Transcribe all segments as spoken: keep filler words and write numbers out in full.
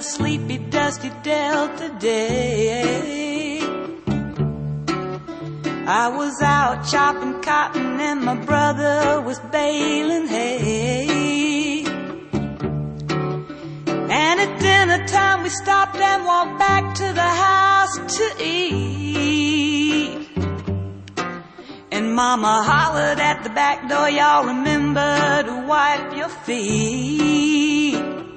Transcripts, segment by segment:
the sleepy, dusty Delta day. I was out chopping cotton and my brother was baling hay. And at dinner time we stopped and walked back to the house to eat. And Mama hollered at the back door, y'all remember to wipe your feet.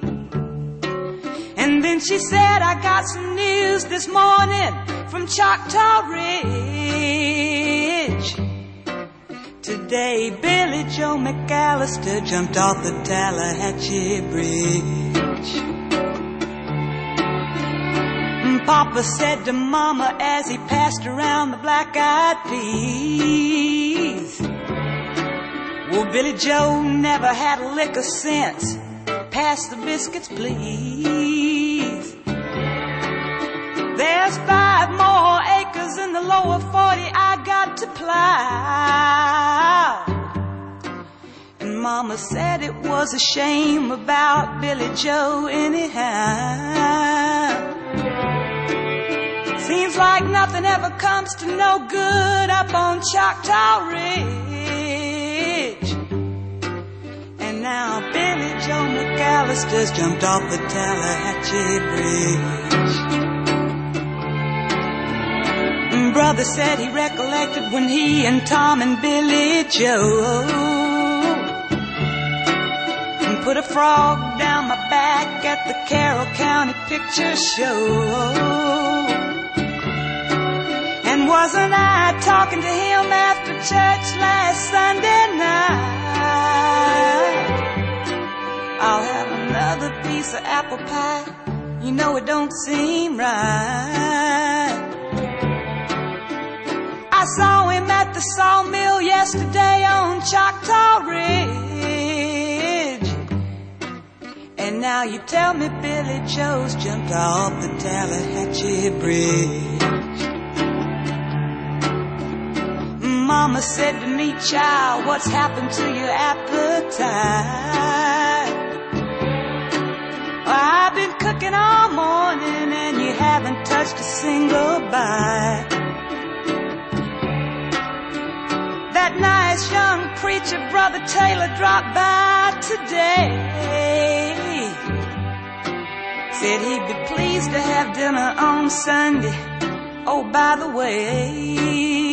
And then she said, I got some news this morning from Choctaw Ridge. Today Billy Joe McAllister jumped off the Tallahatchie Bridge. Papa said to Mama as he passed around the black-eyed peas, well, Billy Joe never had a lick of sense. Pass the biscuits, please. There's five more acres in the lower forty I got to plow. And Mama said it was a shame about Billy Joe anyhow. Seems like nothing ever comes to no good up on Choctaw Ridge. And now Billy Joe McAllister's jumped off the Tallahatchie Bridge. And Brother said he recollected when he and Tom and Billy Joe put a frog down my back at the Carroll County Picture Show. And wasn't I talking to him after church last Sunday night? I'll have another piece of apple pie. You know it don't seem right. I saw him at the sawmill yesterday on Choctaw Ridge. And now you tell me Billy Joe's jumped off the Tallahatchie Bridge. Mama said to me, child, what's happened to your appetite? Well, I've been cooking all morning and you haven't touched a single bite. That nice young preacher, Brother Taylor, dropped by today. Said he'd be pleased to have dinner on Sunday. Oh, by the way,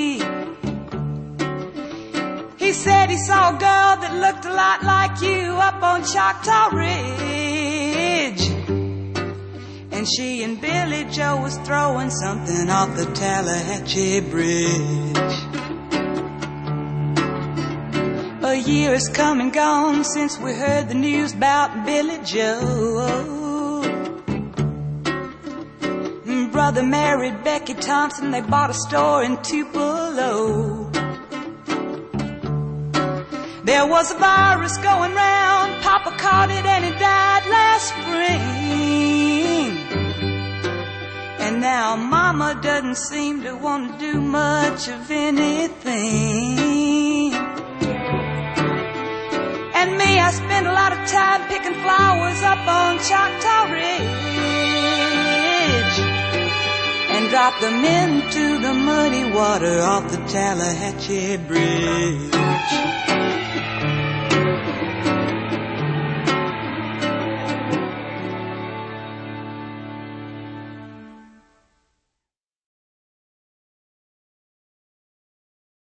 he said he saw a girl that looked a lot like you up on Choctaw Ridge. And she and Billy Joe was throwing something off the Tallahatchie Bridge. A year has come and gone since we heard the news about Billy Joe. Brother married Becky Thompson, they bought a store in Tupelo. There was a virus going round, Papa caught it and he died last spring. And now Mama doesn't seem to want to do much of anything. And me, I spend a lot of time picking flowers up on Choctaw Ridge and drop them into the muddy water off the Tallahatchie Bridge.